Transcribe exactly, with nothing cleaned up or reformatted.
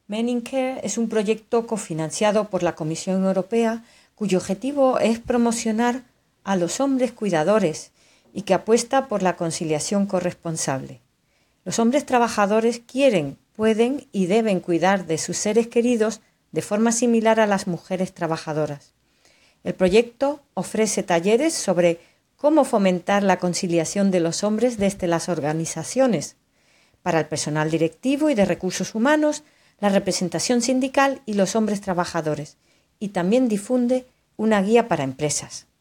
Men in Care es un proyecto cofinanciado por la Comisión Europea cuyo objetivo es promocionar a los hombres cuidadores y que apuesta por la conciliación corresponsable. Los hombres trabajadores quieren, pueden y deben cuidar de sus seres queridos de forma similar a las mujeres trabajadoras. El proyecto ofrece talleres sobre cómo fomentar la conciliación de los hombres desde las organizaciones, para el personal directivo y de recursos humanos, la representación sindical y los hombres trabajadores, y también difunde una guía para empresas.